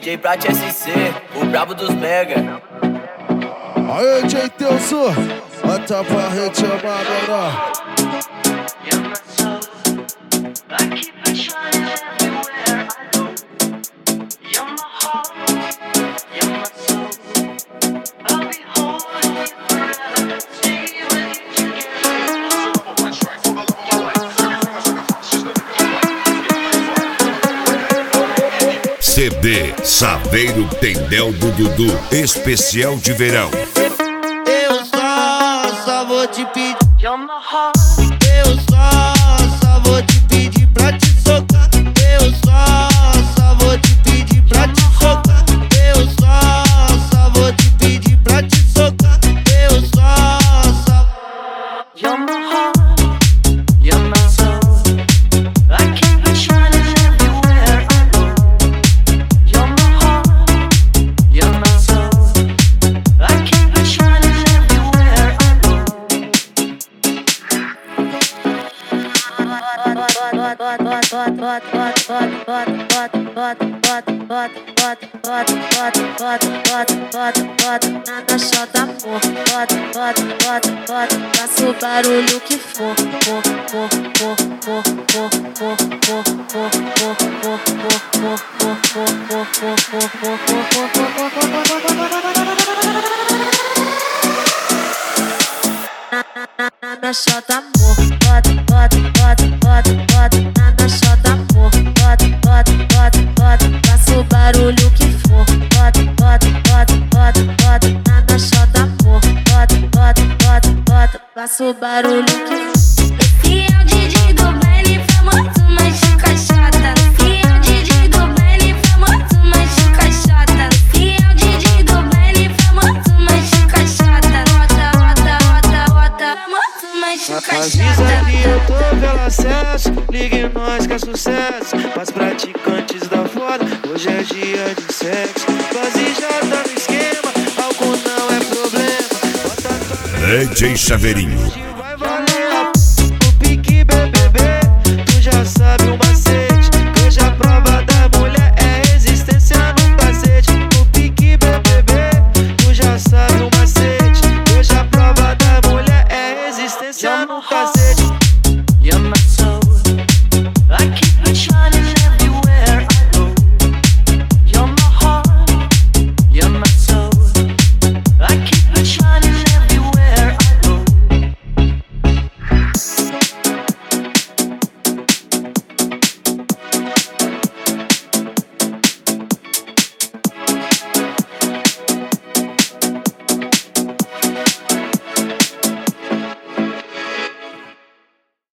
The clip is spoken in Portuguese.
DJ Prat SC, o brabo dos mega. Aê, DJ Teuso, bota pra rede chamar menor. CD Saveiro Tendel do Dudu, especial de verão. Eu só vou te pedir. Eu só vou te pedir pra te socar. Eu só vou te pedir pra te socar. Eu só vou te pedir pra te socar. Eu só. You're my heart, you're my soul. I keep it shining everywhere I go. You're my heart, you're my soul. I keep it shining everywhere I go. Nada chata, amor. Faça o barulho que for. Nada chata, amor. Nada chata, amor. Faça o barulho que for. Nada chata, amor. Faça o barulho que for. Esse é o DJ do baile famoso, mas de caixada. Esse é o DJ do baile famoso, mas de caixada. Esse é o DJ do baile famoso, mas de caixada. Roda, famoso, mas de caixada. Avisa que eu tô pelo acesso, ligue nós que é sucesso. Pras praticantes da foda, hoje é dia de sexo. Quase já tá no esquema, álcool não é problema. DJ Chaveirinho. Vai valer o pique BBB, tu já sabe o macete. Hoje a prova da mulher é resistência no cacete. O pique BBB, tu já sabe o macete. Hoje a prova da mulher é resistência no cacete.